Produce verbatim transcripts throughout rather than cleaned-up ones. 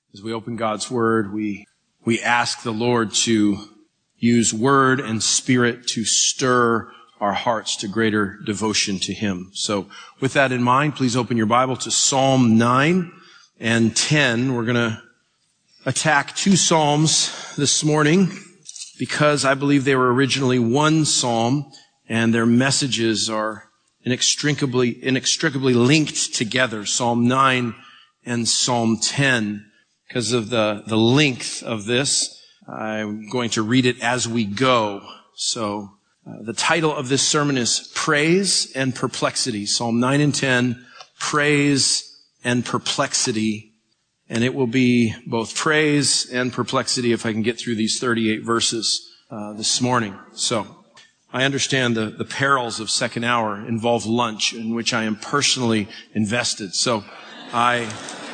As we open God's Word, we we ask the Lord to use Word and Spirit to stir our hearts to greater devotion to Him. So with that in mind, please open your Bible to Psalm nine and ten. We're going to attack two Psalms this morning because I believe they were originally one Psalm and their messages are inextricably, inextricably linked together. Psalm nine and Psalm ten. Because of the, the length of this, I'm going to read it as we go. So uh, the title of this sermon is Praise and Perplexity. Psalm nine and ten, Praise and Perplexity. And it will be both praise and perplexity if I can get through these thirty-eight verses uh, this morning. So I understand the, the perils of second hour involve lunch, in which I am personally invested. So I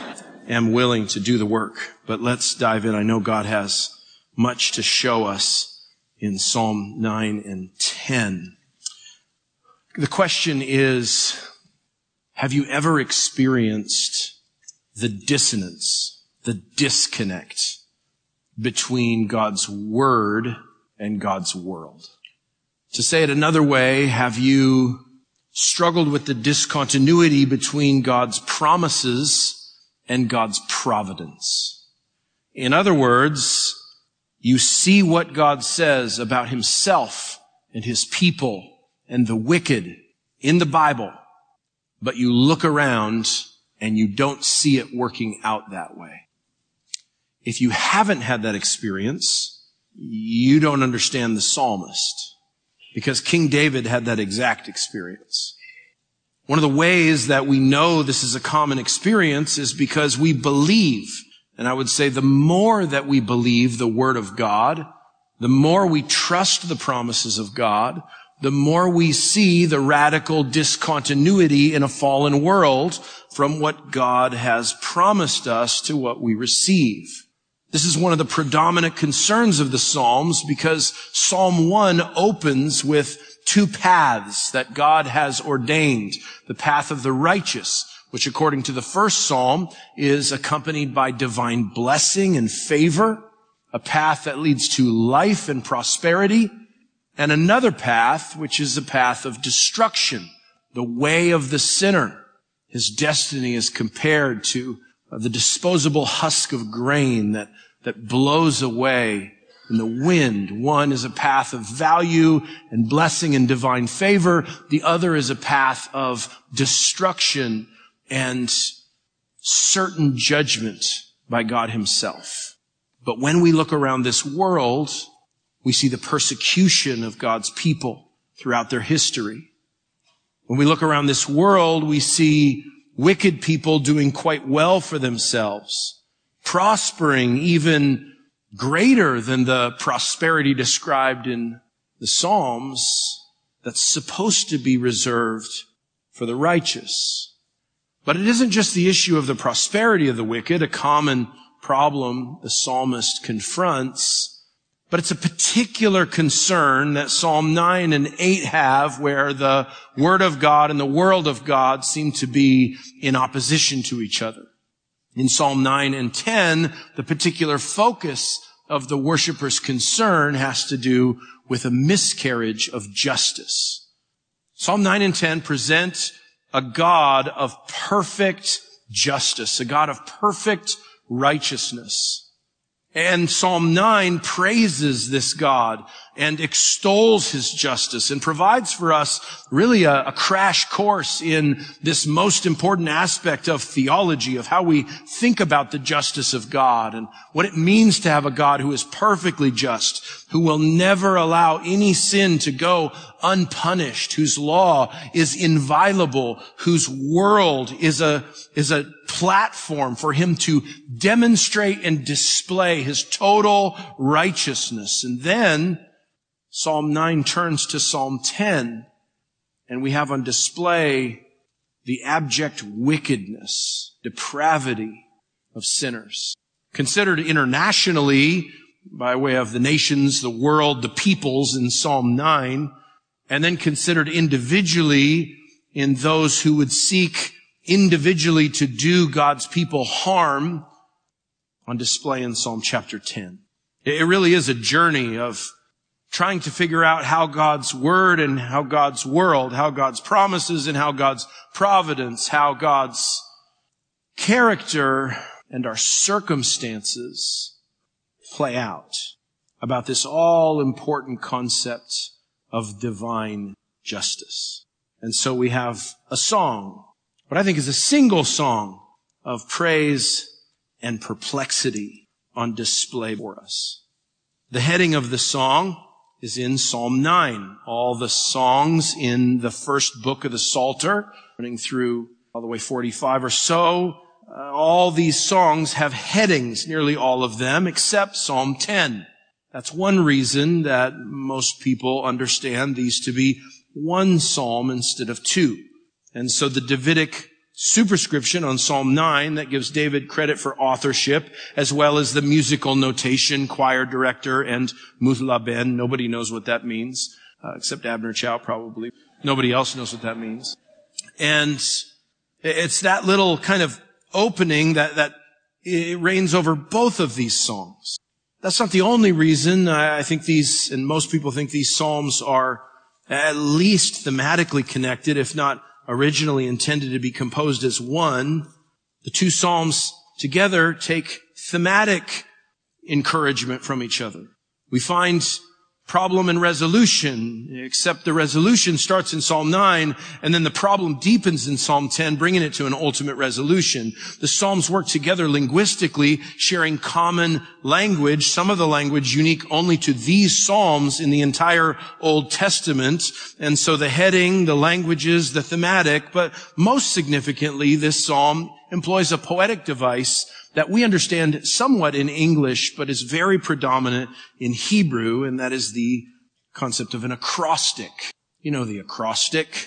am willing to do the work. But let's dive in. I know God has much to show us in Psalm nine and ten. The question is, have you ever experienced the dissonance, the disconnect between God's Word and God's world? To say it another way, have you struggled with the discontinuity between God's promises and God's providence? In other words, you see what God says about Himself and His people and the wicked in the Bible, but you look around and you don't see it working out that way. If you haven't had that experience, you don't understand the psalmist, because King David had that exact experience. One of the ways that we know this is a common experience is because we believe. And I would say the more that we believe the Word of God, the more we trust the promises of God, the more we see the radical discontinuity in a fallen world from what God has promised us to what we receive. This is one of the predominant concerns of the Psalms, because Psalm one opens with two paths that God has ordained. The path of the righteous, which according to the first Psalm is accompanied by divine blessing and favor, a path that leads to life and prosperity, and another path, which is the path of destruction, the way of the sinner. His destiny is compared to the disposable husk of grain that, that blows away in the wind. One is a path of value and blessing and divine favor. The other is a path of destruction and certain judgment by God Himself. But when we look around this world, we see the persecution of God's people throughout their history. When we look around this world, we see wicked people doing quite well for themselves, prospering even greater than the prosperity described in the Psalms that's supposed to be reserved for the righteous. But it isn't just the issue of the prosperity of the wicked, a common problem the psalmist confronts, but it's a particular concern that Psalm nine and eight have, where the Word of God and the world of God seem to be in opposition to each other. In Psalm nine and ten, the particular focus of the worshiper's concern has to do with a miscarriage of justice. Psalm nine and ten present a God of perfect justice, a God of perfect righteousness. And Psalm nine praises this God and extols His justice and provides for us really a, a crash course in this most important aspect of theology, of how we think about the justice of God and what it means to have a God who is perfectly just, who will never allow any sin to go unpunished, whose law is inviolable, whose world is a, is a platform for Him to demonstrate and display His total righteousness. And then Psalm nine turns to Psalm ten, and we have on display the abject wickedness, depravity of sinners. Considered internationally, by way of the nations, the world, the peoples in Psalm nine, and then considered individually in those who would seek individually to do God's people harm, on display in Psalm chapter ten. It really is a journey of trying to figure out how God's word and how God's world, how God's promises and how God's providence, how God's character and our circumstances play out about this all-important concept of divine justice. And so we have a song, what I think is a single song of praise and perplexity on display for us. The heading of the song is in Psalm nine. All the songs in the first book of the Psalter, running through all the way forty-five or so, uh, all these songs have headings, nearly all of them, except Psalm ten. That's one reason that most people understand these to be one psalm instead of two. And so the Davidic superscription on Psalm nine that gives David credit for authorship, as well as the musical notation, choir director, and muthlaben. Nobody knows what that means, uh, except Abner Chow probably. Nobody else knows what that means. And it's that little kind of opening that, that it reigns over both of these songs. That's not the only reason. I think these, and most people think these psalms are at least thematically connected, if not originally intended to be composed as one. The two psalms together take thematic encouragement from each other. We find problem and resolution, except the resolution starts in Psalm nine, and then the problem deepens in Psalm ten, bringing it to an ultimate resolution. The Psalms work together linguistically, sharing common language, some of the language unique only to these Psalms in the entire Old Testament. And so the heading, the languages, the thematic, but most significantly, this Psalm employs a poetic device that we understand somewhat in English, but is very predominant in Hebrew, and that is the concept of an acrostic. You know the acrostic?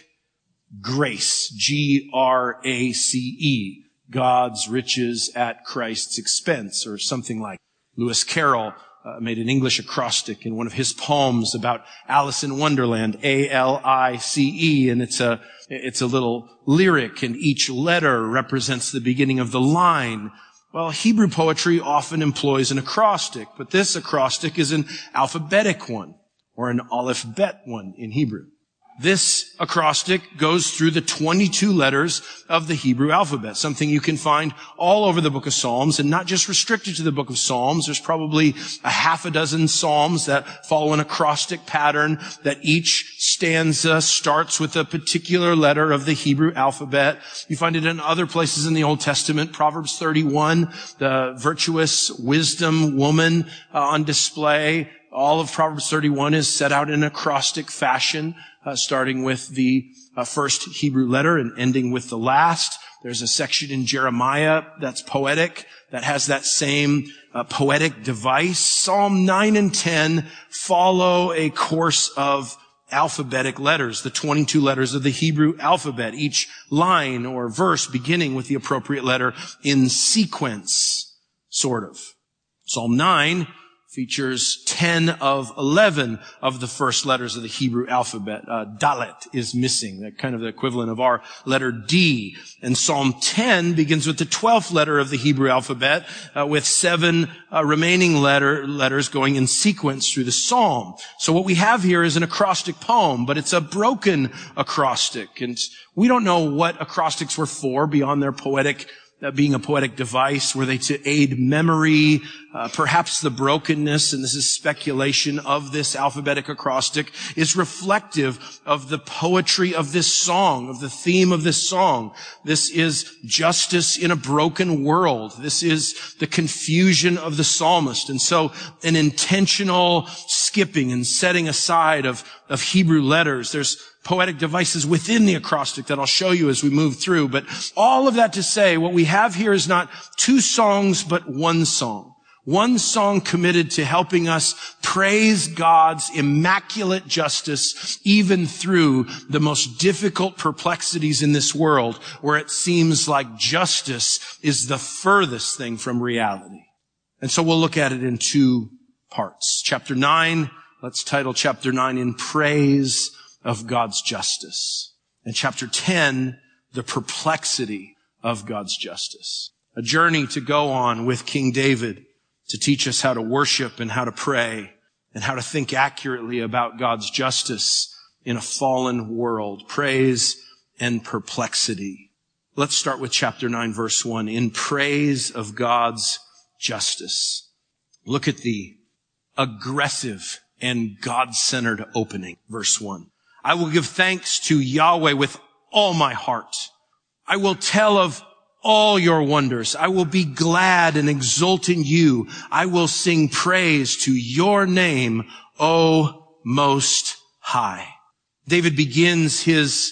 Grace. G R A C E. God's riches at Christ's expense, or something like Lewis Carroll uh, made an English acrostic in one of his poems about Alice in Wonderland, A L I C E, and it's a, it's a little lyric, and each letter represents the beginning of the line. Well, Hebrew poetry often employs an acrostic, but this acrostic is an alphabetic one, or an aleph bet one in Hebrew. This acrostic goes through the twenty-two letters of the Hebrew alphabet, something you can find all over the book of Psalms, and not just restricted to the book of Psalms. There's probably a half a dozen Psalms that follow an acrostic pattern, that each stanza starts with a particular letter of the Hebrew alphabet. You find it in other places in the Old Testament. Proverbs thirty-one, the virtuous wisdom woman uh, on display. All of Proverbs thirty-one is set out in acrostic fashion, uh, starting with the uh, first Hebrew letter and ending with the last. There's a section in Jeremiah that's poetic, that has that same uh, poetic device. Psalm nine and ten follow a course of alphabetic letters, the twenty-two letters of the Hebrew alphabet, each line or verse beginning with the appropriate letter in sequence, sort of. Psalm nine features ten of eleven of the first letters of the Hebrew alphabet. Uh, Dalet is missing, that kind of the equivalent of our letter D. And Psalm ten begins with the twelfth letter of the Hebrew alphabet, uh, with seven uh, remaining letter, letters going in sequence through the psalm. So what we have here is an acrostic poem, but it's a broken acrostic. And we don't know what acrostics were for beyond their poetic Uh, being a poetic device. Were they to aid memory? Uh, perhaps the brokenness, and this is speculation, of this alphabetic acrostic is reflective of the poetry of this song, of the theme of this song. This is justice in a broken world. This is the confusion of the psalmist. And so an intentional skipping and setting aside of, of Hebrew letters. There's poetic devices within the acrostic that I'll show you as we move through. But all of that to say, what we have here is not two songs, but one song. One song committed to helping us praise God's immaculate justice even through the most difficult perplexities in this world, where it seems like justice is the furthest thing from reality. And so we'll look at it in two parts. Chapter nine, let's title chapter nine, In Praise of God's Justice. And chapter ten, The Perplexity of God's Justice. a journey to go on with King David to teach us how to worship and how to pray and how to think accurately about God's justice in a fallen world, praise and perplexity. Let's start with chapter nine, verse one, in praise of God's justice. Look at the aggressive and God-centered opening, verse one. I will give thanks to Yahweh with all my heart. I will tell of all your wonders. I will be glad and exult in you. I will sing praise to your name, O Most High. David begins his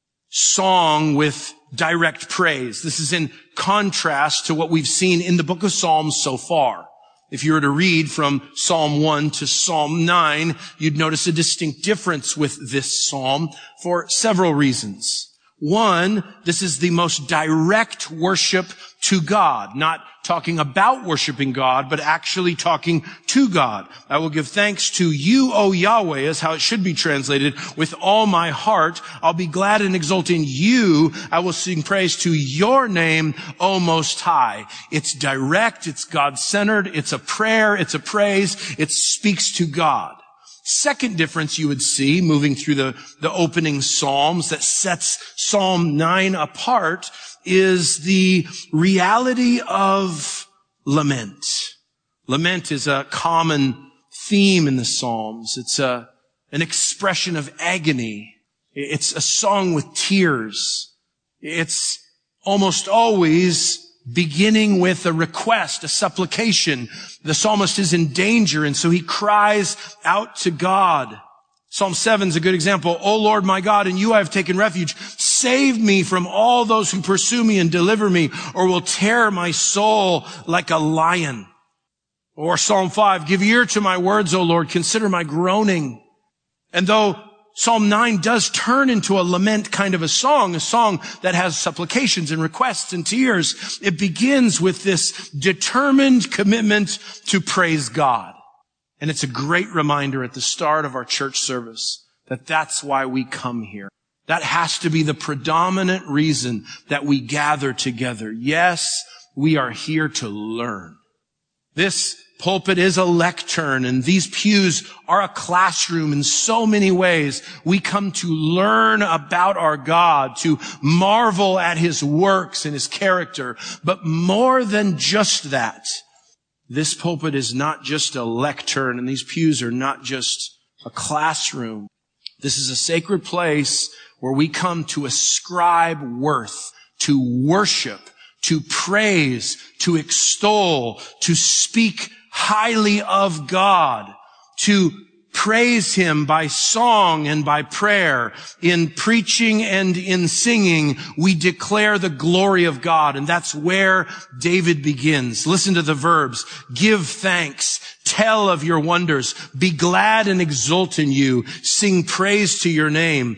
song with direct praise. This is in contrast to what we've seen in the book of Psalms so far. If you were to read from Psalm one to Psalm nine, you'd notice a distinct difference with this psalm for several reasons. One, this is the most direct worship to God, not talking about worshiping God, but actually talking to God. I will give thanks to you, O Yahweh, is how it should be translated, with all my heart. I'll be glad and exult in you. I will sing praise to your name, O Most High. It's direct, it's God-centered, it's a prayer, it's a praise, it speaks to God. Second difference you would see moving through the, the opening Psalms that sets Psalm nine apart is the reality of lament. Lament is a common theme in the Psalms. It's a, an expression of agony. It's a song with tears. It's almost always beginning with a request, a supplication. The psalmist is in danger, and so he cries out to God. Psalm seven is a good example. O Lord, my God, in you I have taken refuge. Save me from all those who pursue me and deliver me, or will tear my soul like a lion. Or Psalm five, give ear to my words, O Lord, consider my groaning. And though Psalm nine does turn into a lament kind of a song, a song that has supplications and requests and tears, it begins with this determined commitment to praise God. And it's a great reminder at the start of our church service that that's why we come here. That has to be the predominant reason that we gather together. Yes, we are here to learn. This pulpit is a lectern, and these pews are a classroom in so many ways. We come to learn about our God, to marvel at his works and his character. But more than just that, this pulpit is not just a lectern, and these pews are not just a classroom. This is a sacred place where we come to ascribe worth, to worship, to praise, to extol, to speak highly of God, to praise him by song and by prayer. In preaching and in singing, we declare the glory of God. And that's where David begins. Listen to the verbs. Give thanks. Tell of your wonders. Be glad and exult in you. Sing praise to your name,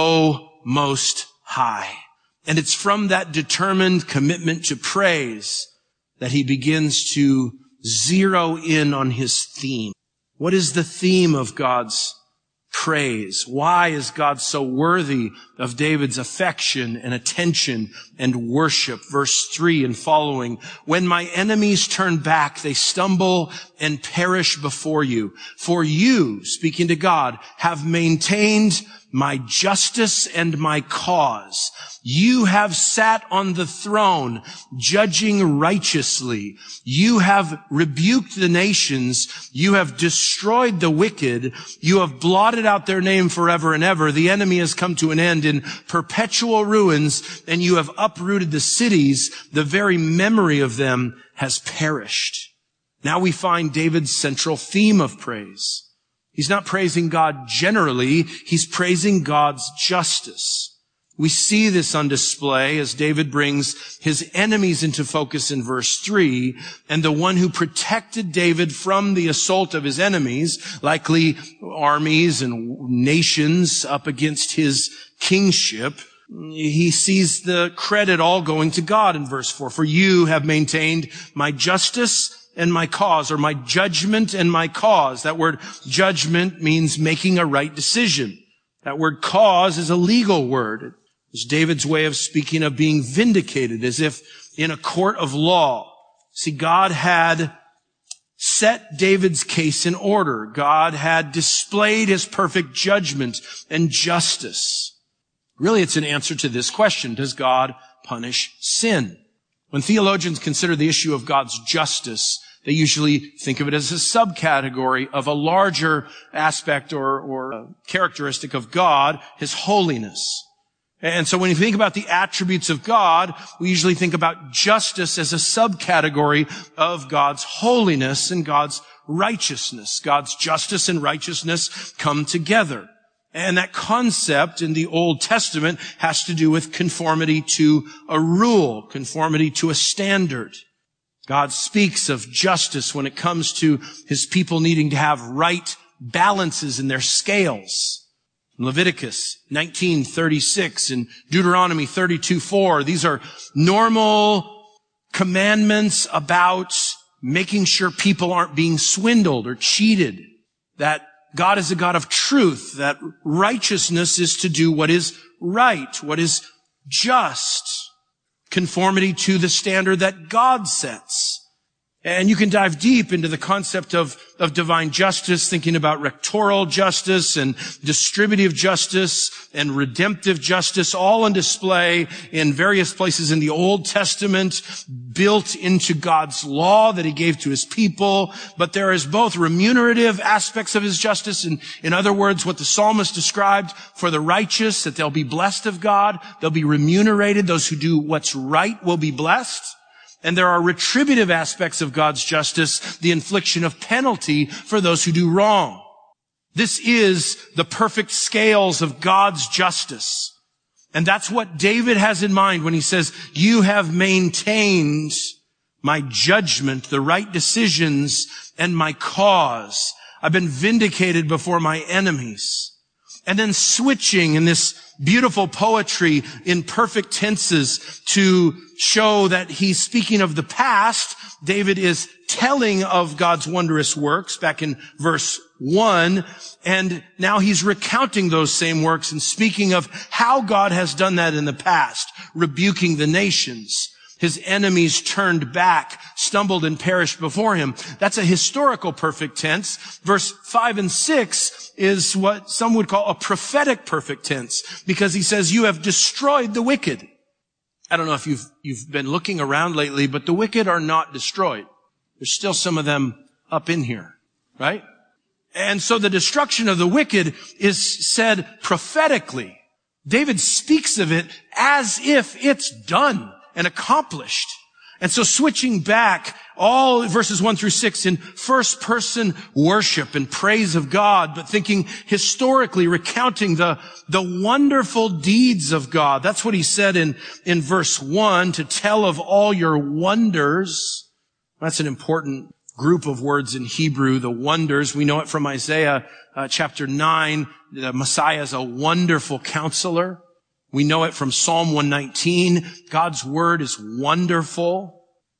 O Most High. And it's from that determined commitment to praise that he begins to zero in on his theme. What is the theme of God's praise? Why is God so worthy of David's affection and attention and worship? Verse three and following, when my enemies turn back, they stumble and perish before you. For you, speaking to God, have maintained my justice and my cause. You have sat on the throne, judging righteously. You have rebuked the nations. You have destroyed the wicked. You have blotted out their name forever and ever. The enemy has come to an end in perpetual ruins, and you have uprooted the cities. The very memory of them has perished. Now we find David's central theme of praise. He's not praising God generally. He's praising God's justice. We see this on display as David brings his enemies into focus in verse three, and the one who protected David from the assault of his enemies, likely armies and nations up against his kingship. He sees the credit all going to God in verse four. For you have maintained my justice and my cause, or my judgment and my cause. That word judgment means making a right decision. That word cause is a legal word. It's David's way of speaking of being vindicated, as if in a court of law. See, God had set David's case in order. God had displayed his perfect judgment and justice. Really, it's an answer to this question. Does God punish sin? When theologians consider the issue of God's justice, they usually think of it as a subcategory of a larger aspect or, or characteristic of God, his holiness. And so when you think about the attributes of God, we usually think about justice as a subcategory of God's holiness and God's righteousness. God's justice and righteousness come together. And that concept in the Old Testament has to do with conformity to a rule, conformity to a standard. God speaks of justice when it comes to his people needing to have right balances in their scales. Leviticus nineteen thirty-six and Deuteronomy thirty-two four. These are normal commandments about making sure people aren't being swindled or cheated. That God is a God of truth. That righteousness is to do what is right, what is just. Conformity to the standard that God sets. And you can dive deep into the concept of, of divine justice, thinking about rectoral justice and distributive justice and redemptive justice, all on display in various places in the Old Testament, built into God's law that he gave to his people. But there is both remunerative aspects of his justice, and in other words, what the psalmist described for the righteous, that they'll be blessed of God, they'll be remunerated. Those who do what's right will be blessed. And there are retributive aspects of God's justice, the infliction of penalty for those who do wrong. This is the perfect scales of God's justice. And that's what David has in mind when he says, you have maintained my judgment, the right decisions, and my cause. I've been vindicated before my enemies. And then switching in this beautiful poetry in perfect tenses to show that he's speaking of the past. David is telling of God's wondrous works back in verse one. And now he's recounting those same works and speaking of how God has done that in the past, rebuking the nations. His enemies turned back, stumbled and perished before him. That's a historical perfect tense. Verse five and six is what some would call a prophetic perfect tense, because he says, you have destroyed the wicked. I don't know if you've, you've been looking around lately, but the wicked are not destroyed. There's still some of them up in here, right? And so the destruction of the wicked is said prophetically. David speaks of it as if it's done and accomplished. And so switching back all verses one through six in first person worship and praise of God, but thinking historically, recounting the, the wonderful deeds of God. That's what he said in, in verse one, to tell of all your wonders. That's an important group of words in Hebrew, the wonders. We know it from Isaiah uh, chapter nine. The Messiah is a wonderful counselor. We know it from Psalm one nineteen. God's word is wonderful.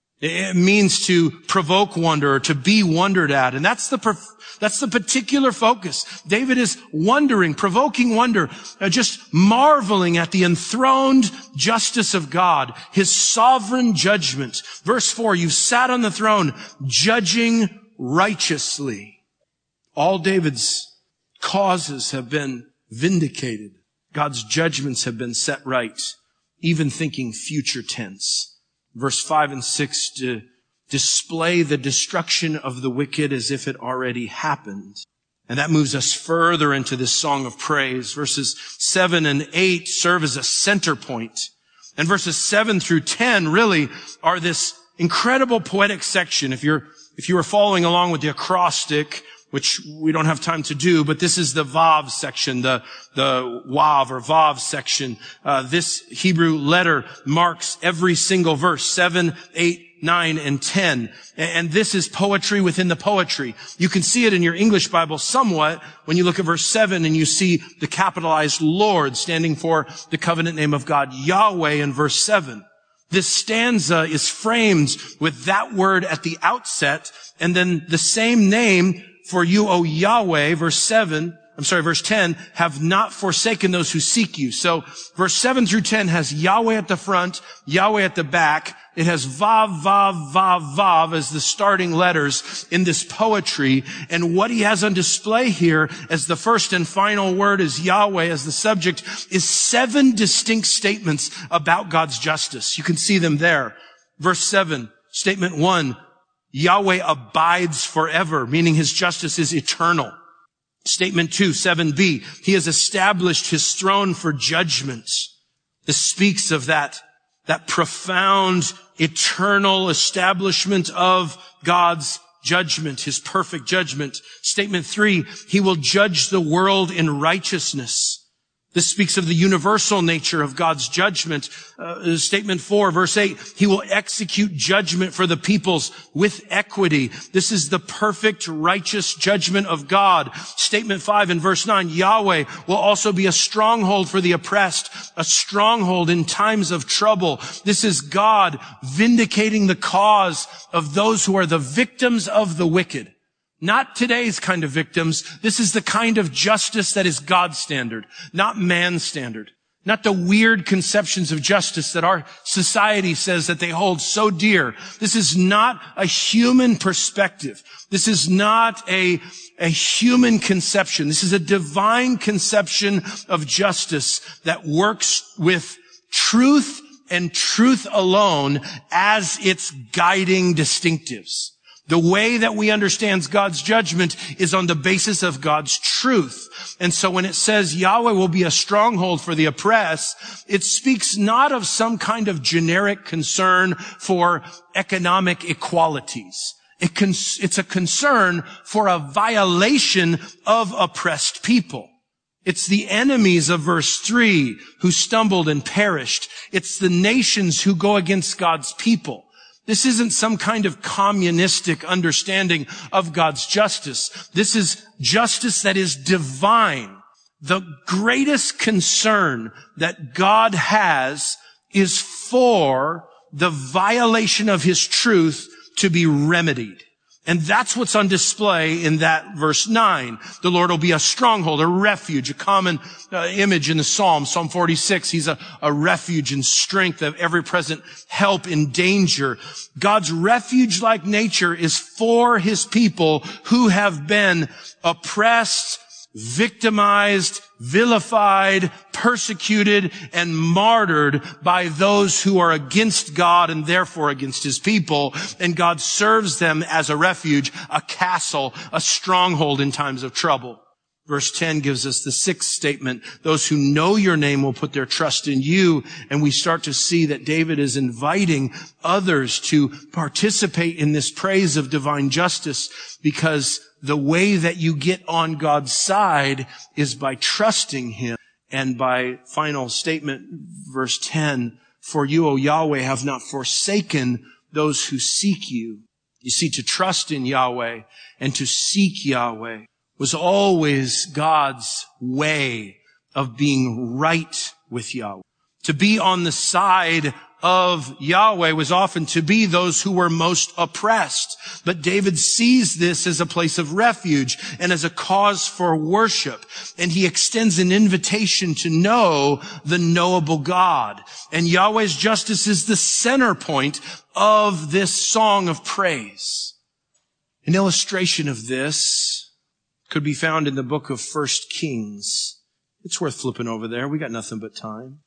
It means to provoke wonder, or to be wondered at. And that's the, perf- that's the particular focus. David is wondering, provoking wonder, uh, just marveling at the enthroned justice of God, his sovereign judgment. Verse four, you've sat on the throne judging righteously. All David's causes have been vindicated. God's judgments have been set right, even thinking future tense. Verse five and six to display the destruction of the wicked as if it already happened. And that moves us further into this song of praise. Verses seven and eight serve as a center point. And verses seven through ten really are this incredible poetic section. If you're, if you were following along with the acrostic, which we don't have time to do, but this is the Vav section, the, the Wav or Vav section. Uh, this Hebrew letter marks every single verse, seven, eight, nine, and ten. And this is poetry within the poetry. You can see it in your English Bible somewhat when you look at verse seven and you see the capitalized Lord standing for the covenant name of God, Yahweh, in verse seven. This stanza is framed with that word at the outset, and then the same name for you, O Yahweh, verse seven, I'm sorry, verse ten, have not forsaken those who seek you. So verse seven through ten has Yahweh at the front, Yahweh at the back. It has Vav, Vav, Vav, Vav as the starting letters in this poetry. And what he has on display here as the first and final word is Yahweh as the subject is seven distinct statements about God's justice. You can see them there. Verse seven, statement one, Yahweh abides forever, meaning his justice is eternal. Statement two, seven b, he has established his throne for judgment. This speaks of that, that profound, eternal establishment of God's judgment, his perfect judgment. Statement three, he will judge the world in righteousness. This speaks of the universal nature of God's judgment. Uh, statement four, verse eight, he will execute judgment for the peoples with equity. This is the perfect righteous judgment of God. Statement five in verse nine, Yahweh will also be a stronghold for the oppressed, a stronghold in times of trouble. This is God vindicating the cause of those who are the victims of the wicked. Not today's kind of victims. This is the kind of justice that is God's standard, not man's standard. Not the weird conceptions of justice that our society says that they hold so dear. This is not a human perspective. This is not a, a human conception. This is a divine conception of justice that works with truth and truth alone as its guiding distinctives. The way that we understand God's judgment is on the basis of God's truth. And so when it says Yahweh will be a stronghold for the oppressed, it speaks not of some kind of generic concern for economic equalities. It cons- it's a concern for a violation of oppressed people. It's the enemies of verse three who stumbled and perished. It's the nations who go against God's people. This isn't some kind of communistic understanding of God's justice. This is justice that is divine. The greatest concern that God has is for the violation of his truth to be remedied. And that's what's on display in that verse nine. The Lord will be a stronghold, a refuge, a common uh, image in the Psalm. Psalm forty-six, he's a, a refuge and strength of every present help in danger. God's refuge-like nature is for his people who have been oppressed, victimized, vilified, persecuted, and martyred by those who are against God and therefore against his people. And God serves them as a refuge, a castle, a stronghold in times of trouble. Verse ten gives us the sixth statement. Those who know your name will put their trust in you. And we start to see that David is inviting others to participate in this praise of divine justice, because the way that you get on God's side is by trusting him. And by final statement, verse ten, for you, O Yahweh, have not forsaken those who seek you. You see, to trust in Yahweh and to seek Yahweh was always God's way of being right with Yahweh. To be on the side of Yahweh was often to be those who were most oppressed. But David sees this as a place of refuge and as a cause for worship. And he extends an invitation to know the knowable God. And Yahweh's justice is the center point of this song of praise. An illustration of this could be found in the book of First Kings. It's worth flipping over there. We got nothing but time.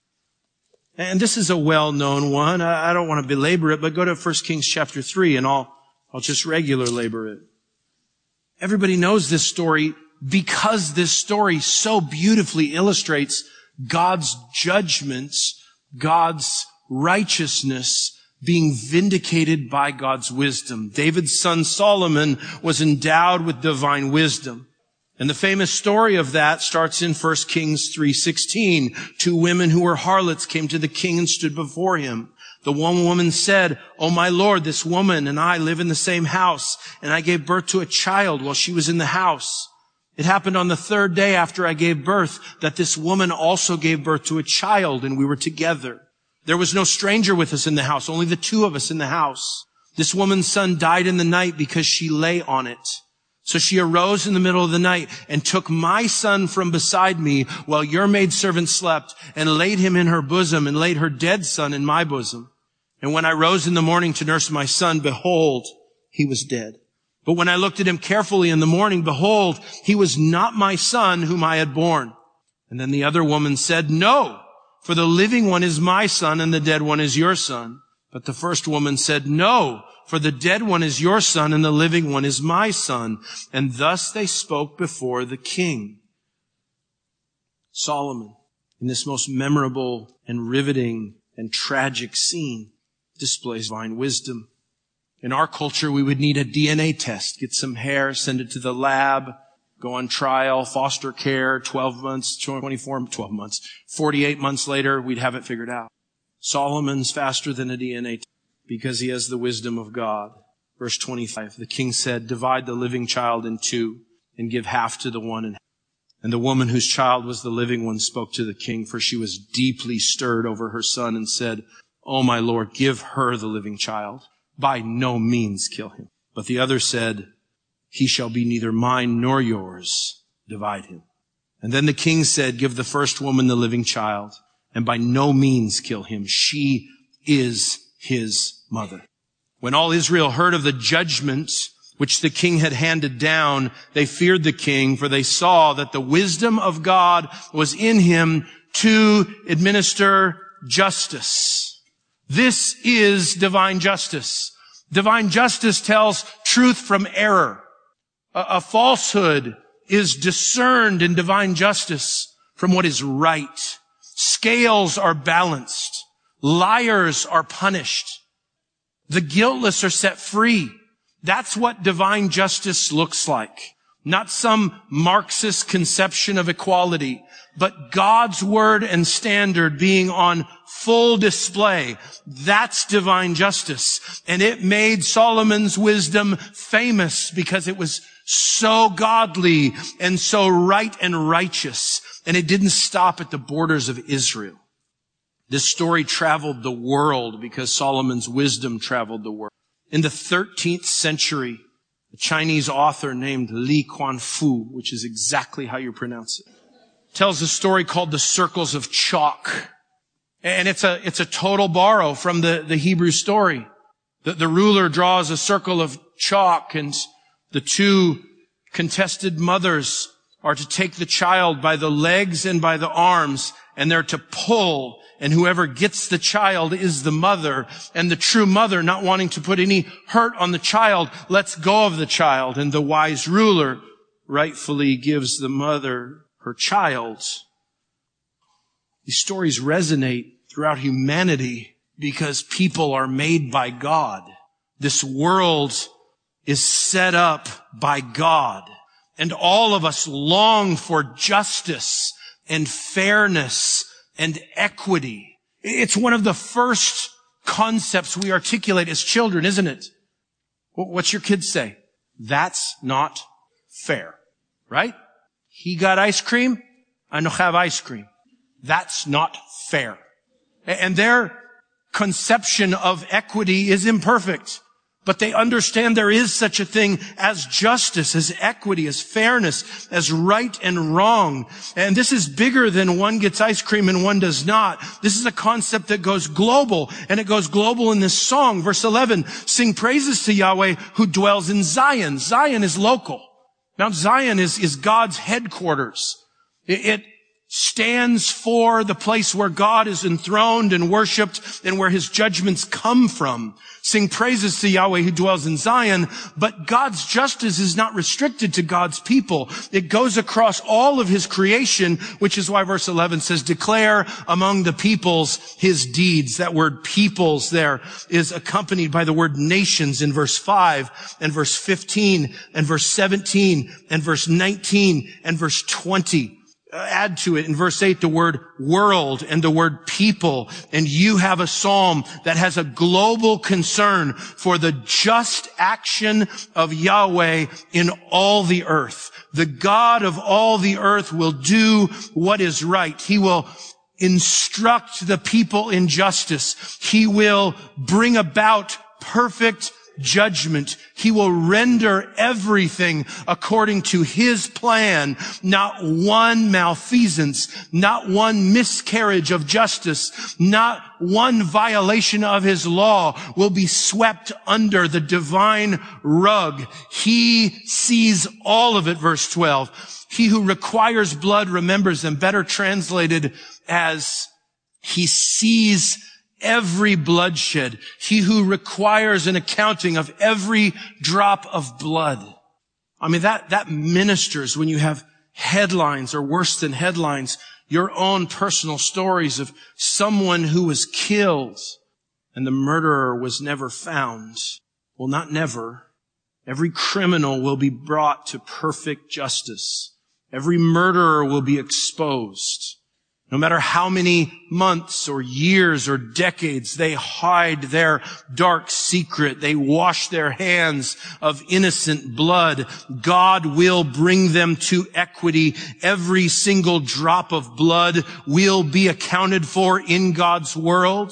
And this is a well-known one. I don't want to belabor it, but go to First Kings chapter three and I'll, I'll just regular labor it. Everybody knows this story because this story so beautifully illustrates God's judgments, God's righteousness being vindicated by God's wisdom. David's son Solomon was endowed with divine wisdom. And the famous story of that starts in First Kings three sixteen. Two women who were harlots came to the king and stood before him. The one woman said, "Oh, my lord, this woman and I live in the same house, and I gave birth to a child while she was in the house. It happened on the third day after I gave birth that this woman also gave birth to a child, and we were together. There was no stranger with us in the house, only the two of us in the house. This woman's son died in the night because she lay on it. So she arose in the middle of the night and took my son from beside me while your maidservant slept and laid him in her bosom and laid her dead son in my bosom. And when I rose in the morning to nurse my son, behold, he was dead. But when I looked at him carefully in the morning, behold, he was not my son whom I had borne. And then the other woman said, no, for the living one is my son and the dead one is your son. But the first woman said, no, for the dead one is your son and the living one is my son. And thus they spoke before the king. Solomon, in this most memorable and riveting and tragic scene, displays divine wisdom. In our culture, we would need a D N A test, get some hair, send it to the lab, go on trial, foster care, twelve months, twenty-four, twelve months, forty-eight months later, we'd have it figured out. Solomon's faster than a D N A test because he has the wisdom of God. Verse twenty-five, the king said, divide the living child in two and give half to the one and half. And the woman whose child was the living one spoke to the king, for she was deeply stirred over her son and said, oh, my Lord, give her the living child. By no means kill him. But the other said, he shall be neither mine nor yours. Divide him. And then the king said, give the first woman the living child, and by no means kill him. She is his mother. When all Israel heard of the judgment which the king had handed down, they feared the king, for they saw that the wisdom of God was in him to administer justice. This is divine justice. Divine justice tells truth from error. A, a falsehood is discerned in divine justice from what is right. Scales are balanced. Liars are punished. The guiltless are set free. That's what divine justice looks like. Not some Marxist conception of equality, but God's word and standard being on full display. That's divine justice. And it made Solomon's wisdom famous because it was so godly and so right and righteous. And it didn't stop at the borders of Israel. This story traveled the world because Solomon's wisdom traveled the world. In the thirteenth century, a Chinese author named Li Kuan-fu, which is exactly how you pronounce it, tells a story called The Circles of Chalk. And it's a, it's a total borrow from the, the Hebrew story. The, the ruler draws a circle of chalk, and the two contested mothers are to take the child by the legs and by the arms, and they're to pull, and whoever gets the child is the mother. And the true mother, not wanting to put any hurt on the child, lets go of the child. And the wise ruler rightfully gives the mother her child. These stories resonate throughout humanity because people are made by God. This world is set up by God. And all of us long for justice and fairness and equity. It's one of the first concepts we articulate as children, isn't it? What's your kids say? That's not fair, right? He got ice cream, I don't have ice cream. That's not fair. And their conception of equity is imperfect. But they understand there is such a thing as justice, as equity, as fairness, as right and wrong. And this is bigger than one gets ice cream and one does not. This is a concept that goes global, and it goes global in this song. Verse eleven, sing praises to Yahweh who dwells in Zion. Zion is local. Mount Zion is, is God's headquarters. It, it stands for the place where God is enthroned and worshiped and where his judgments come from. Sing praises to Yahweh who dwells in Zion, but God's justice is not restricted to God's people. It goes across all of his creation, which is why verse eleven says, declare among the peoples his deeds. That word peoples there is accompanied by the word nations in verse five and verse fifteen and verse seventeen and verse nineteen and verse twenty. Add to it in verse eight the word world and the word people. And you have a psalm that has a global concern for the just action of Yahweh in all the earth. The God of all the earth will do what is right. He will instruct the people in justice. He will bring about perfect judgment. He will render everything according to his plan. Not one malfeasance, not one miscarriage of justice, not one violation of his law will be swept under the divine rug. He sees all of it, verse twelve. He who requires blood remembers them. Better translated as he sees every bloodshed. He who requires an accounting of every drop of blood. I mean, that, that ministers when you have headlines, or worse than headlines, your own personal stories of someone who was killed and the murderer was never found. Well, not never. Every criminal will be brought to perfect justice. Every murderer will be exposed. No matter how many months or years or decades they hide their dark secret, they wash their hands of innocent blood, God will bring them to equity. Every single drop of blood will be accounted for in God's world.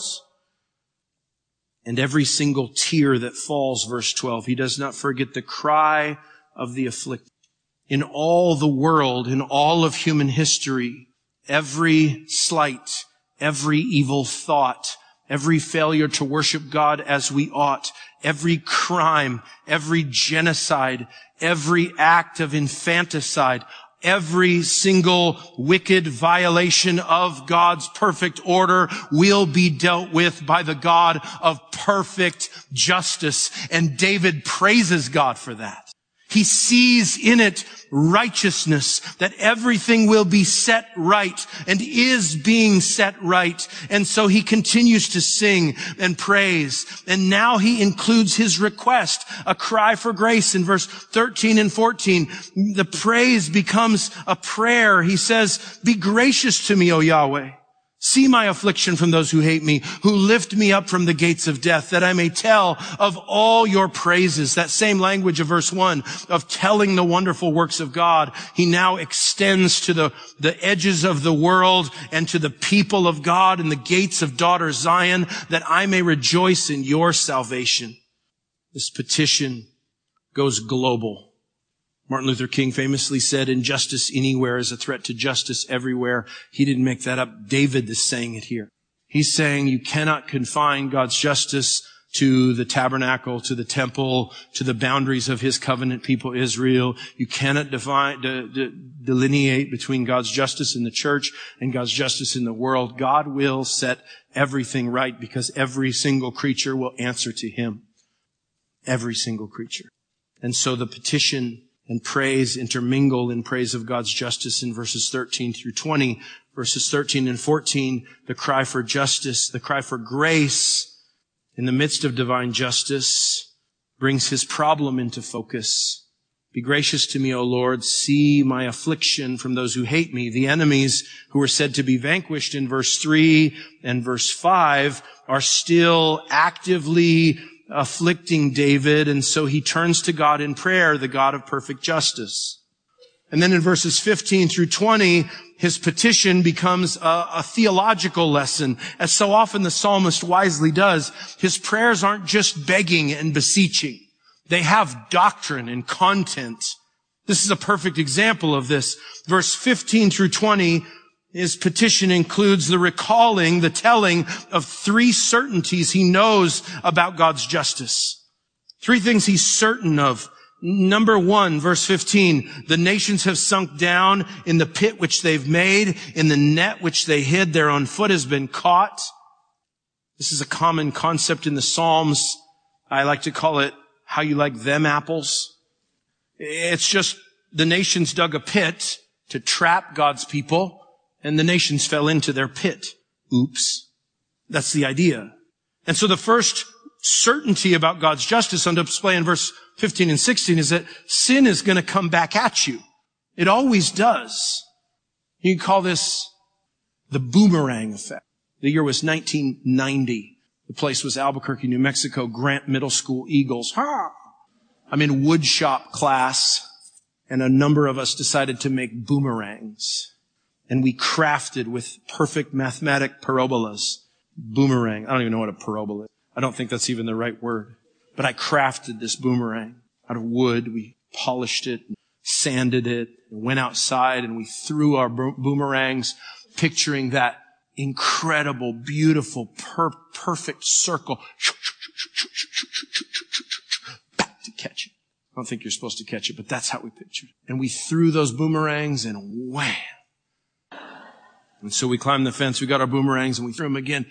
And every single tear that falls, verse twelve, he does not forget the cry of the afflicted. In all the world, in all of human history, every slight, every evil thought, every failure to worship God as we ought, every crime, every genocide, every act of infanticide, every single wicked violation of God's perfect order will be dealt with by the God of perfect justice. And David praises God for that. He sees in it righteousness, that everything will be set right and is being set right. And so he continues to sing and praise. And now he includes his request, a cry for grace in verse thirteen and fourteen. The praise becomes a prayer. He says, be gracious to me, O Yahweh. See my affliction from those who hate me, who lift me up from the gates of death, that I may tell of all your praises. That same language of verse one, of telling the wonderful works of God, he now extends to the, the edges of the world and to the people of God and the gates of daughter Zion, that I may rejoice in your salvation. This petition goes global. Martin Luther King famously said, injustice anywhere is a threat to justice everywhere. He didn't make that up. David is saying it here. He's saying you cannot confine God's justice to the tabernacle, to the temple, to the boundaries of his covenant people, Israel. You cannot define, de, de, delineate between God's justice in the church and God's justice in the world. God will set everything right because every single creature will answer to him. Every single creature. And so the petition and praise intermingle in praise of God's justice in verses thirteen through twenty. Verses thirteen and fourteen, the cry for justice, the cry for grace in the midst of divine justice brings his problem into focus. Be gracious to me, O Lord. See my affliction from those who hate me. The enemies who are said to be vanquished in verse three and verse five are still actively afflicting David, and so he turns to God in prayer, the God of perfect justice. And then in verses fifteen through twenty, his petition becomes a, a theological lesson. As so often the psalmist wisely does, his prayers aren't just begging and beseeching. They have doctrine and content. This is a perfect example of this. Verse fifteen through twenty, his petition includes the recalling, the telling of three certainties he knows about God's justice. Three things he's certain of. Number one, verse fifteen, the nations have sunk down in the pit which they've made, in the net which they hid, their own foot has been caught. This is a common concept in the Psalms. I like to call it how you like them apples. It's just the nations dug a pit to trap God's people, and the nations fell into their pit. Oops. That's the idea. And so the first certainty about God's justice on display in verse fifteen and sixteen is that sin is going to come back at you. It always does. You can call this the boomerang effect. The year was nineteen ninety. The place was Albuquerque, New Mexico, Grant Middle School Eagles. Ha! I'm in wood shop class, and a number of us decided to make boomerangs. And we crafted with perfect mathematic parabolas. Boomerang. I don't even know what a parabola is. I don't think that's even the right word. but I crafted this boomerang out of wood. We polished it, and sanded it, and went outside, and we threw our bo- boomerangs, picturing that incredible, beautiful, per- perfect circle back to catch it. I don't think you're supposed to catch it, but that's how we pictured it. And we threw those boomerangs, and wham! And so we climbed the fence, we got our boomerangs, and we threw them again.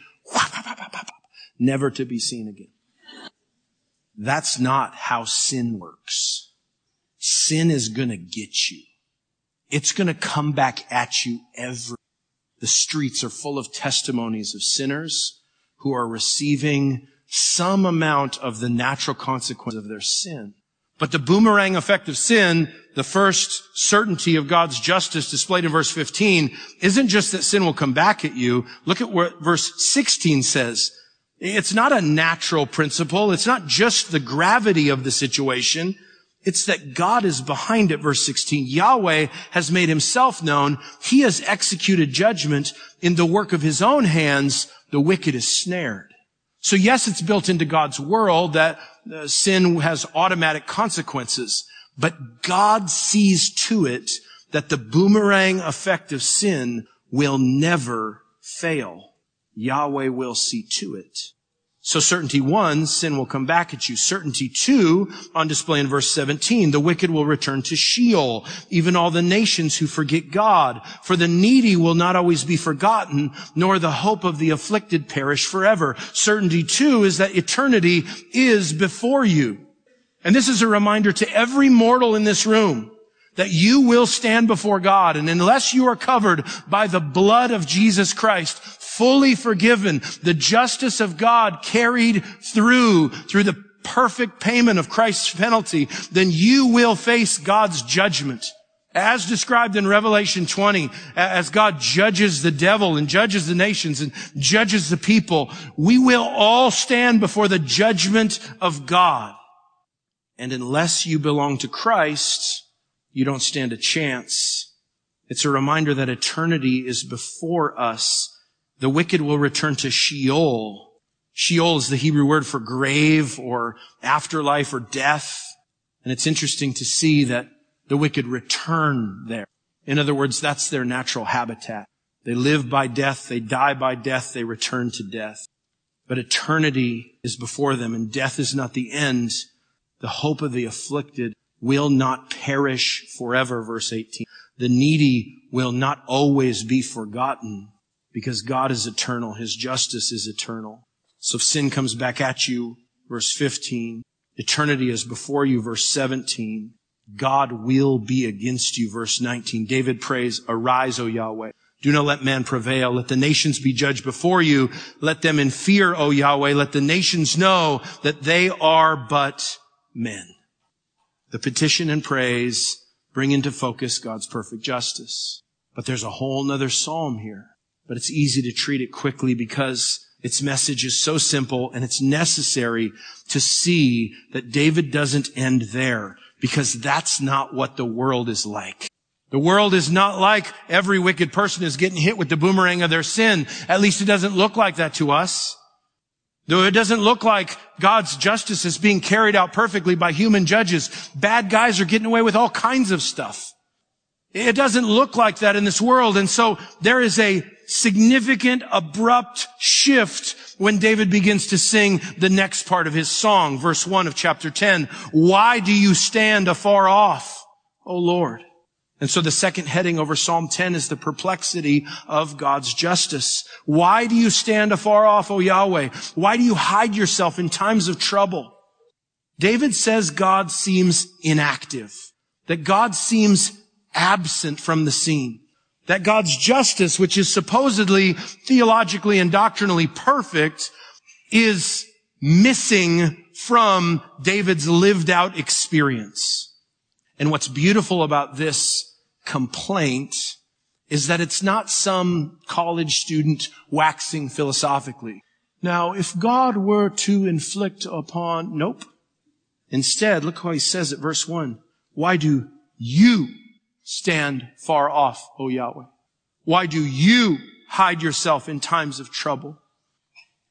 Never to be seen again. That's not how sin works. Sin is going to get you. It's going to come back at you every. The streets are full of testimonies of sinners who are receiving some amount of the natural consequence of their sin. But the boomerang effect of sin, the first certainty of God's justice displayed in verse fifteen, isn't just that sin will come back at you. Look at what verse sixteen says. It's not a natural principle. It's not just the gravity of the situation. It's that God is behind it. Verse sixteen, Yahweh has made himself known. He has executed judgment in the work of his own hands. The wicked is snared. So yes, it's built into God's world that uh, sin has automatic consequences, but God sees to it that the boomerang effect of sin will never fail. Yahweh will see to it. So certainty one, sin will come back at you. Certainty two, on display in verse seventeen, the wicked will return to Sheol, even all the nations who forget God. For the needy will not always be forgotten, nor the hope of the afflicted perish forever. Certainty two is that eternity is before you. And this is a reminder to every mortal in this room that you will stand before God. And unless you are covered by the blood of Jesus Christ, fully forgiven, the justice of God carried through, through the perfect payment of Christ's penalty, then you will face God's judgment. As described in Revelation twenty, as God judges the devil and judges the nations and judges the people, we will all stand before the judgment of God. And unless you belong to Christ, you don't stand a chance. It's a reminder that eternity is before us. The wicked will return to Sheol. Sheol is the Hebrew word for grave or afterlife or death. And it's interesting to see that the wicked return there. In other words, that's their natural habitat. They live by death, they die by death, they return to death. But eternity is before them, and death is not the end. The hope of the afflicted will not perish forever, verse eighteen. The needy will not always be forgotten because God is eternal. His justice is eternal. So if sin comes back at you, verse fifteen, eternity is before you, verse seventeen. God will be against you, verse nineteen. David prays, arise, O Yahweh. Do not let man prevail. Let the nations be judged before you. Let them in fear, O Yahweh. Let the nations know that they are but men. The petition and praise bring into focus God's perfect justice. But there's a whole nother psalm here. But it's easy to treat it quickly because its message is so simple, and it's necessary to see that David doesn't end there, because that's not what the world is like. The world is not like every wicked person is getting hit with the boomerang of their sin. At least it doesn't look like that to us. Though it doesn't look like God's justice is being carried out perfectly by human judges. Bad guys are getting away with all kinds of stuff. It doesn't look like that in this world. And so there is a significant, abrupt shift when David begins to sing the next part of his song. Verse one of chapter ten. Why do you stand afar off, O Lord? And so the second heading over Psalm ten is the perplexity of God's justice. Why do you stand afar off, O Yahweh? Why do you hide yourself in times of trouble? David says God seems inactive, that God seems absent from the scene, that God's justice, which is supposedly theologically and doctrinally perfect, is missing from David's lived out experience. And what's beautiful about this complaint is that it's not some college student waxing philosophically. Now, if God were to inflict upon, nope. Instead, look how he says it, verse one. Why do you stand far off, O Yahweh? Why do you hide yourself in times of trouble?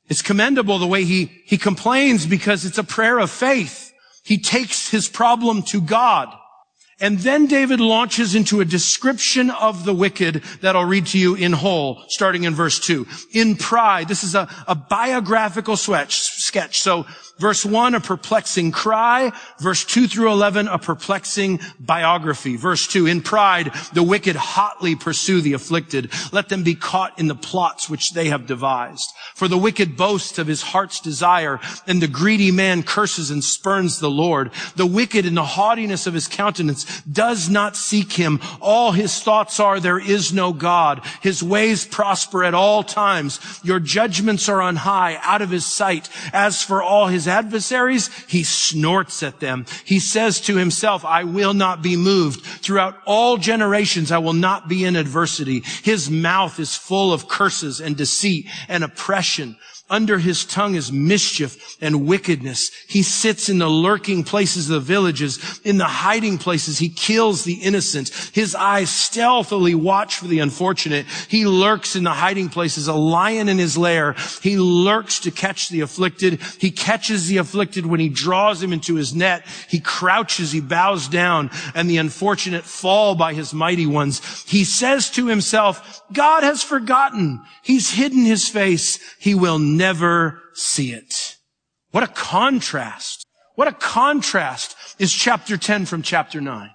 It's commendable the way he, he complains because it's a prayer of faith. He takes his problem to God. And then David launches into a description of the wicked that I'll read to you in whole, starting in verse two. In pride, this is a, a biographical sketch, sketch. So verse one, a perplexing cry. Verse two through eleven, a perplexing biography. Verse two, in pride, the wicked hotly pursue the afflicted. Let them be caught in the plots which they have devised. For the wicked boasts of his heart's desire, and the greedy man curses and spurns the Lord. The wicked in the haughtiness of his countenance does not seek him. All his thoughts are, there is no God. His ways prosper at all times. Your judgments are on high, out of his sight. As for all his adversaries, he snorts at them. He says to himself, I will not be moved. Throughout all generations, I will not be in adversity. His mouth is full of curses and deceit and oppression. Under his tongue is mischief and wickedness. He sits in the lurking places of the villages. In the hiding places, he kills the innocent. His eyes stealthily watch for the unfortunate. He lurks in the hiding places, a lion in his lair. He lurks to catch the afflicted. He catches the afflicted when he draws him into his net. He crouches, he bows down, and the unfortunate fall by his mighty ones. He says to himself, God has forgotten. He's hidden his face. He will never see it. What a contrast. What a contrast is chapter ten from chapter nine.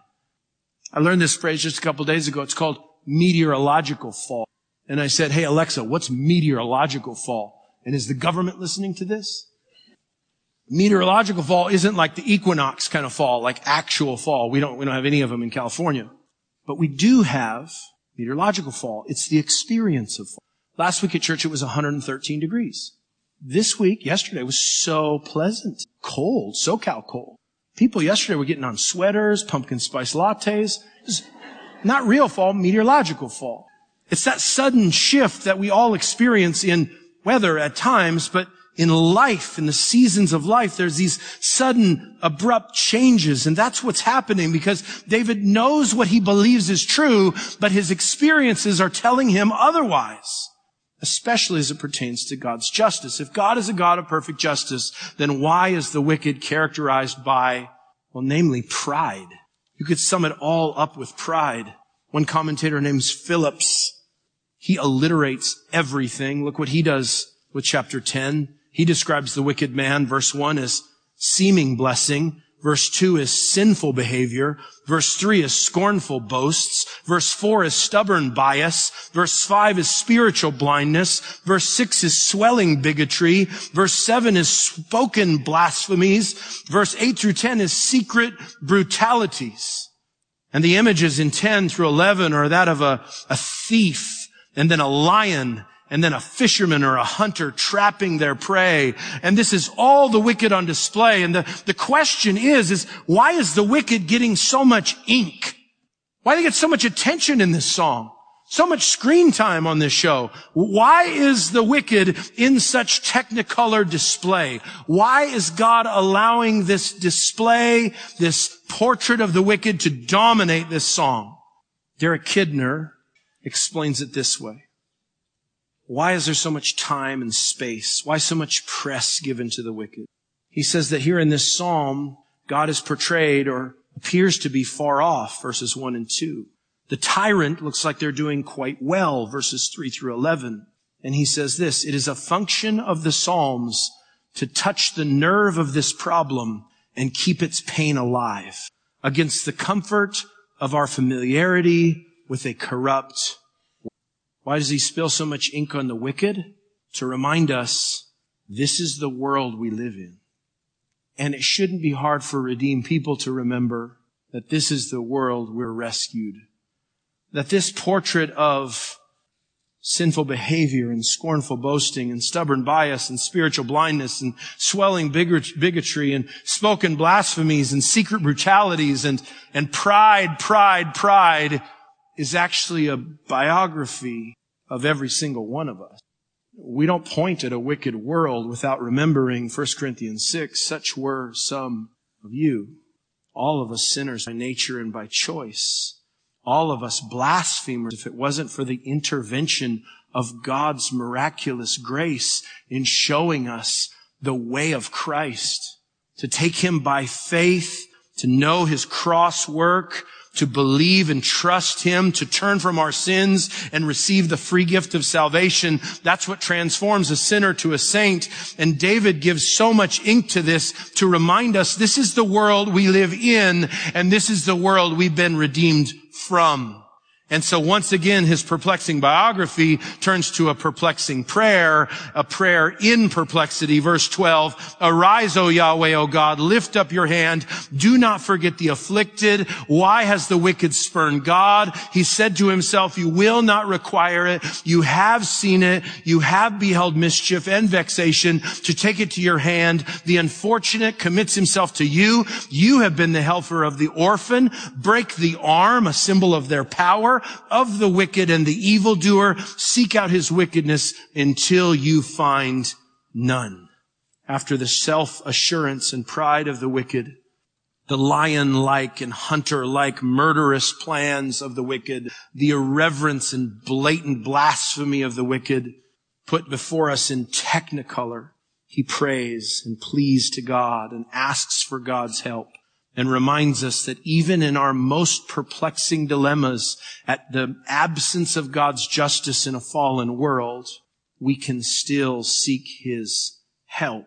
I learned this phrase just a couple days ago. It's called meteorological fall. And I said, hey, Alexa, what's meteorological fall? And is the government listening to this? Meteorological fall isn't like the equinox kind of fall, like actual fall. We don't, we don't have any of them in California. But we do have meteorological fall. It's the experience of fall. Last week at church, it was one hundred thirteen degrees. This week, yesterday, was so pleasant. Cold, SoCal cold. People yesterday were getting on sweaters, pumpkin spice lattes. It's not real fall, meteorological fall. It's that sudden shift that we all experience in weather at times, but in life, in the seasons of life, there's these sudden, abrupt changes. And that's what's happening because David knows what he believes is true, but his experiences are telling him otherwise. Especially as it pertains to God's justice. If God is a God of perfect justice, then why is the wicked characterized by, well, namely pride? You could sum it all up with pride. One commentator named Phillips, he alliterates everything. Look what he does with chapter ten. He describes the wicked man, verse one, as seeming blessing. Verse two is sinful behavior. Verse three is scornful boasts. Verse four is stubborn bias. Verse five is spiritual blindness. Verse six is swelling bigotry. Verse seven is spoken blasphemies. Verse eight through ten is secret brutalities. And the images in ten through eleven are that of a, a thief and then a lion and then a fisherman or a hunter trapping their prey. And this is all the wicked on display. And the, the question is, is why is the wicked getting so much ink? Why do they get so much attention in this song? So much screen time on this show. Why is the wicked in such technicolor display? Why is God allowing this display, this portrait of the wicked to dominate this song? Derek Kidner explains it this way. Why is there so much time and space? Why so much press given to the wicked? He says that here in this psalm, God is portrayed or appears to be far off, verses one and two. The tyrant looks like they're doing quite well, verses three through eleven. And he says this, it is a function of the Psalms to touch the nerve of this problem and keep its pain alive against the comfort of our familiarity with a corrupt. Why does he spill so much ink on the wicked? To remind us, this is the world we live in. And it shouldn't be hard for redeemed people to remember that this is the world we're rescued. That this portrait of sinful behavior and scornful boasting and stubborn bias and spiritual blindness and swelling bigotry and spoken blasphemies and secret brutalities and, and pride, pride, pride is actually a biography of every single one of us. We don't point at a wicked world without remembering First Corinthians six, such were some of you, all of us sinners by nature and by choice. all of us blasphemers, if it wasn't for the intervention of God's miraculous grace in showing us the way of Christ, to take him by faith, to know his cross work, to believe and trust him, to turn from our sins and receive the free gift of salvation. That's what transforms a sinner to a saint. And David gives so much ink to this to remind us this is the world we live in, and this is the world we've been redeemed from. And so once again, his perplexing biography turns to a perplexing prayer, a prayer in perplexity. Verse twelve, arise, O Yahweh, O God, lift up your hand. Do not forget the afflicted. Why has the wicked spurned God? He said to himself, you will not require it. You have seen it. You have beheld mischief and vexation to take it to your hand. The unfortunate commits himself to you. You have been the helper of the orphan. Break the arm, a symbol of their power, of the wicked and the evildoer. Seek out his wickedness until you find none. After the self-assurance and pride of the wicked, the lion-like and hunter-like murderous plans of the wicked, the irreverence and blatant blasphemy of the wicked put before us in technicolor, he prays and pleads to God and asks for God's help, and reminds us that even in our most perplexing dilemmas, at the absence of God's justice in a fallen world, we can still seek his help.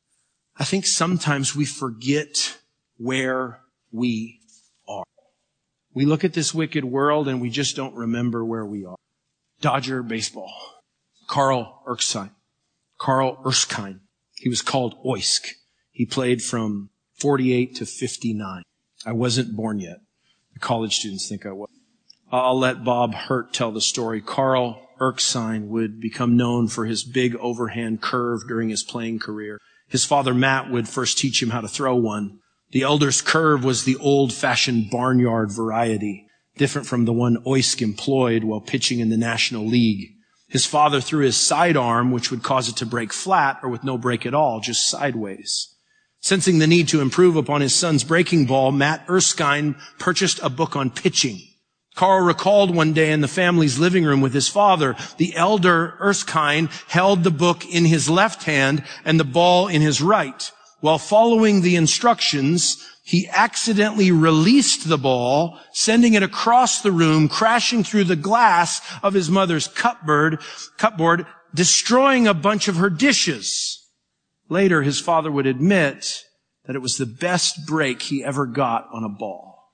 I think sometimes we forget where we are. We look at this wicked world and we just don't remember where we are. Dodger baseball. Carl Erskine. Carl Erskine. He was called Oisk. He played from forty-eight to fifty-nine. I wasn't born yet. The college students think I was. I'll let Bob Hurt tell the story. Carl Erskine would become known for his big overhand curve during his playing career. His father, Matt, would first teach him how to throw one. The elder's curve was the old-fashioned barnyard variety, different from the one Oisk employed while pitching in the National League. His father threw his sidearm, which would cause it to break flat or with no break at all, just sideways. Sensing the need to improve upon his son's breaking ball, Matt Erskine purchased a book on pitching. Carl recalled one day in the family's living room with his father, the elder Erskine held the book in his left hand and the ball in his right. While following the instructions, he accidentally released the ball, sending it across the room, crashing through the glass of his mother's cupboard, cupboard, destroying a bunch of her dishes. Later, his father would admit that it was the best break he ever got on a ball.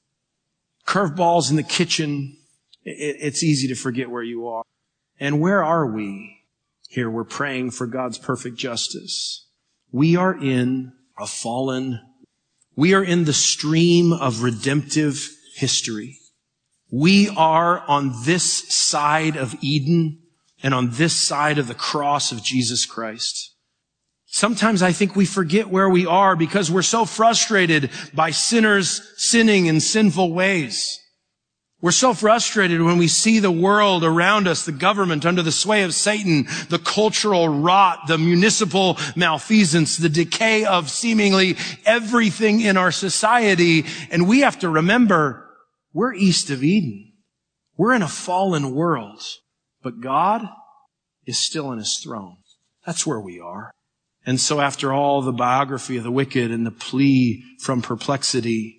Curveballs in the kitchen, it's easy to forget where you are. And where are we? Here we're praying for God's perfect justice. We are in a fallen, we are in the stream of redemptive history. We are on this side of Eden and on this side of the cross of Jesus Christ. Sometimes I think we forget where we are because we're so frustrated by sinners sinning in sinful ways. We're so frustrated when we see the world around us, the government under the sway of Satan, the cultural rot, the municipal malfeasance, the decay of seemingly everything in our society. And we have to remember, we're east of Eden. We're in a fallen world, but God is still on his throne. That's where we are. And so after all the biography of the wicked and the plea from perplexity,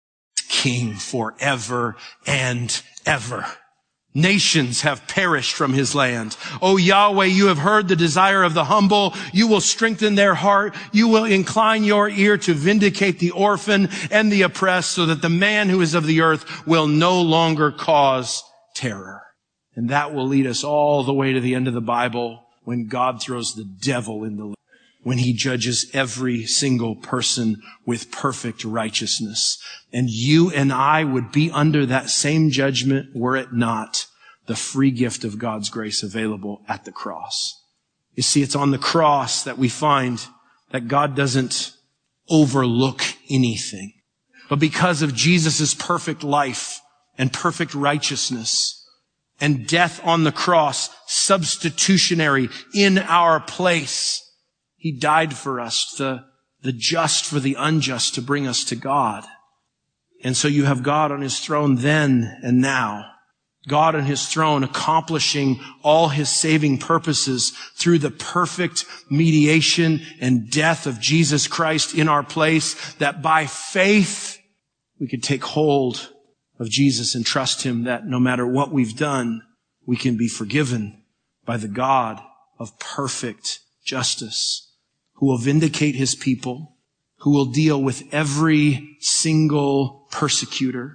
King forever and ever. Nations have perished from his land. O Yahweh, you have heard the desire of the humble. You will strengthen their heart. You will incline your ear to vindicate the orphan and the oppressed so that the man who is of the earth will no longer cause terror. And that will lead us all the way to the end of the Bible when God throws the devil in the lake, when he judges every single person with perfect righteousness. And you and I would be under that same judgment were it not the free gift of God's grace available at the cross. You see, it's on the cross that we find that God doesn't overlook anything. But because of Jesus' perfect life and perfect righteousness and death on the cross, substitutionary in our place, he died for us, the, the just for the unjust, to bring us to God. And so you have God on his throne then and now. God on his throne accomplishing all his saving purposes through the perfect mediation and death of Jesus Christ in our place, that by faith we could take hold of Jesus and trust him, that no matter what we've done, we can be forgiven by the God of perfect justice, who will vindicate his people, who will deal with every single persecutor.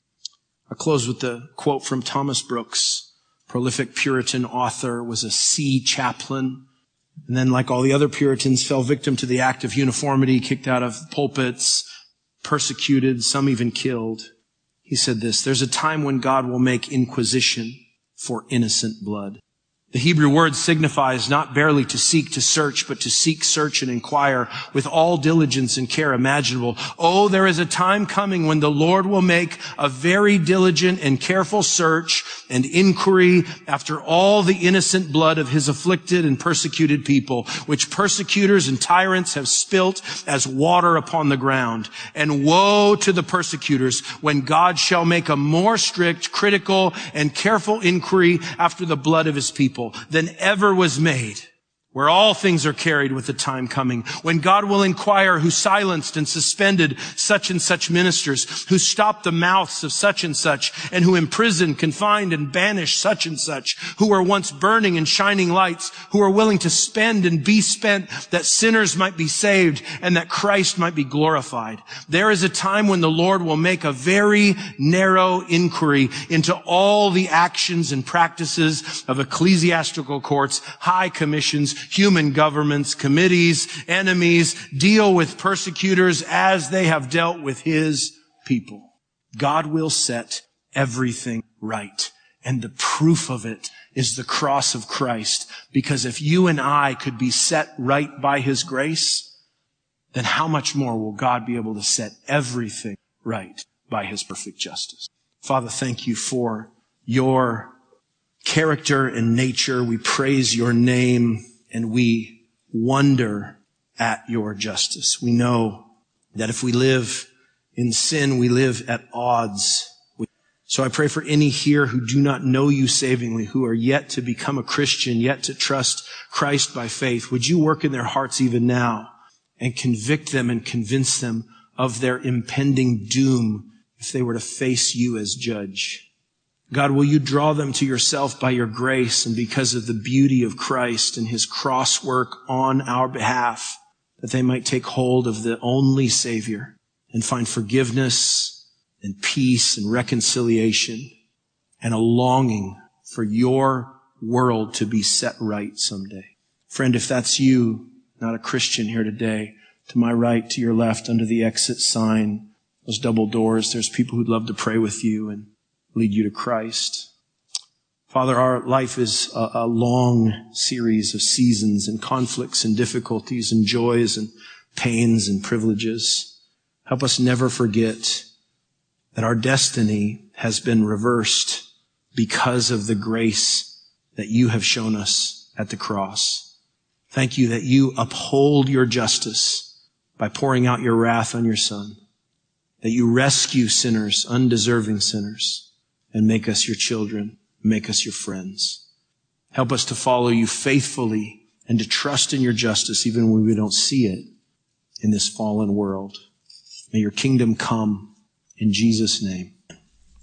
I'll close with the quote from Thomas Brooks, prolific Puritan author, was a sea chaplain, and then, like all the other Puritans, fell victim to the act of uniformity, kicked out of pulpits, persecuted, some even killed. He said this: "There's a time when God will make inquisition for innocent blood." The Hebrew word signifies not barely to seek, to search, but to seek, search, and inquire with all diligence and care imaginable. Oh, there is a time coming when the Lord will make a very diligent and careful search and inquiry after all the innocent blood of his afflicted and persecuted people, which persecutors and tyrants have spilt as water upon the ground. And woe to the persecutors when God shall make a more strict, critical, and careful inquiry after the blood of his people than ever was made, where all things are carried with the time coming, when God will inquire who silenced and suspended such and such ministers, who stopped the mouths of such and such, and who imprisoned, confined, and banished such and such, who were once burning and shining lights, who are willing to spend and be spent that sinners might be saved and that Christ might be glorified. There is a time when the Lord will make a very narrow inquiry into all the actions and practices of ecclesiastical courts, high commissions, human governments, committees, enemies, deal with persecutors as they have dealt with his people. God will set everything right. And the proof of it is the cross of Christ. Because if you and I could be set right by his grace, then how much more will God be able to set everything right by his perfect justice? Father, thank you for your character and nature. We praise your name. And we wonder at your justice. We know that if we live in sin, we live at odds. So I pray for any here who do not know you savingly, who are yet to become a Christian, yet to trust Christ by faith. Would you work in their hearts even now and convict them and convince them of their impending doom if they were to face you as judge? God, will you draw them to yourself by your grace and because of the beauty of Christ and his cross work on our behalf, that they might take hold of the only Savior and find forgiveness and peace and reconciliation and a longing for your world to be set right someday. Friend, if that's you, not a Christian here today, to my right, to your left, under the exit sign, those double doors, there's people who'd love to pray with you and lead you to Christ. Father, our life is a, a long series of seasons and conflicts and difficulties and joys and pains and privileges. Help us never forget that our destiny has been reversed because of the grace that you have shown us at the cross. Thank you that you uphold your justice by pouring out your wrath on your Son, that you rescue sinners, undeserving sinners, and make us your children, make us your friends. Help us to follow you faithfully and to trust in your justice even when we don't see it in this fallen world. May your kingdom come in Jesus' name.